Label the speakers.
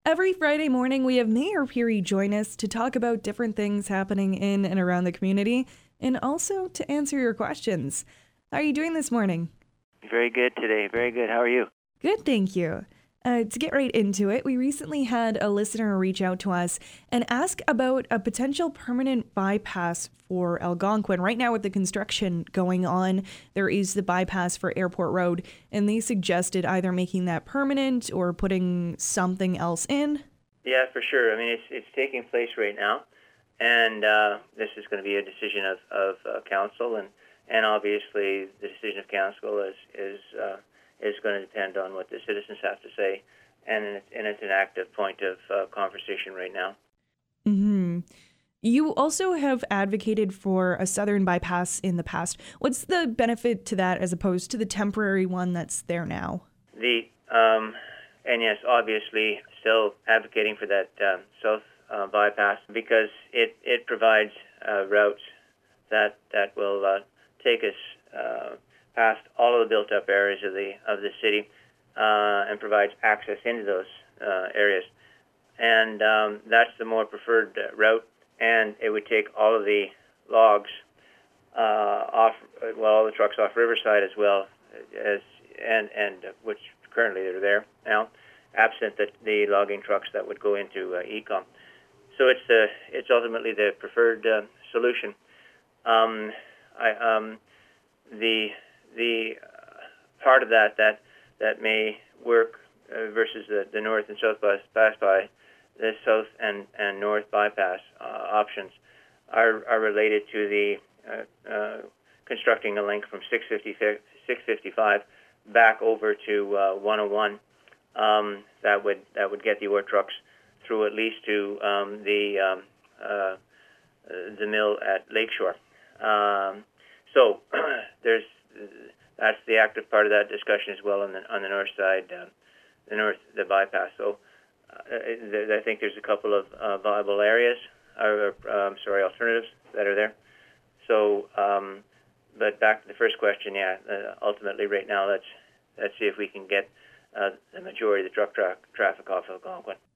Speaker 1: Every Friday morning, we have Mayor Peary join us to talk about different things happening in and around the community and also to answer your questions. How are you doing this morning?
Speaker 2: Very good today. Very good. How are you?
Speaker 1: Good, thank you. To get right into it, we recently had a listener reach out to us and ask about a potential permanent bypass for Algonquin. Right now with the construction going on, there is the bypass for Airport Road, and they suggested either making that permanent or putting something else in.
Speaker 2: Yeah, for sure. I mean, it's taking place right now, and this is going to be a decision of council, and obviously the decision of council is going to depend on what the citizens have to say, and it's an active point of conversation right now.
Speaker 1: Mm-hmm. You also have advocated for a southern bypass in the past. What's the benefit to that as opposed to the temporary one that's there now?
Speaker 2: And yes, obviously, still advocating for that south bypass because it provides routes that will take us past all of the built-up areas of the city and provides access into those areas. And that's the more preferred route. And it would take all of the logs off, all the trucks off Riverside as well, and which currently are there now, absent the logging trucks that would go into Ecom. So it's ultimately the preferred solution. The part of that may work versus the north and south bypass, the south and north bypass options are related to the constructing a link from 655 back over to 101. That would get the ore trucks through at least to the mill at Lakeshore. So that's the active part of that discussion as well on the north side, the bypass. So I think there's a couple of viable areas, alternatives that are there. So, but back to the first question, ultimately right now, let's see if we can get the majority of the truck traffic off of Algonquin.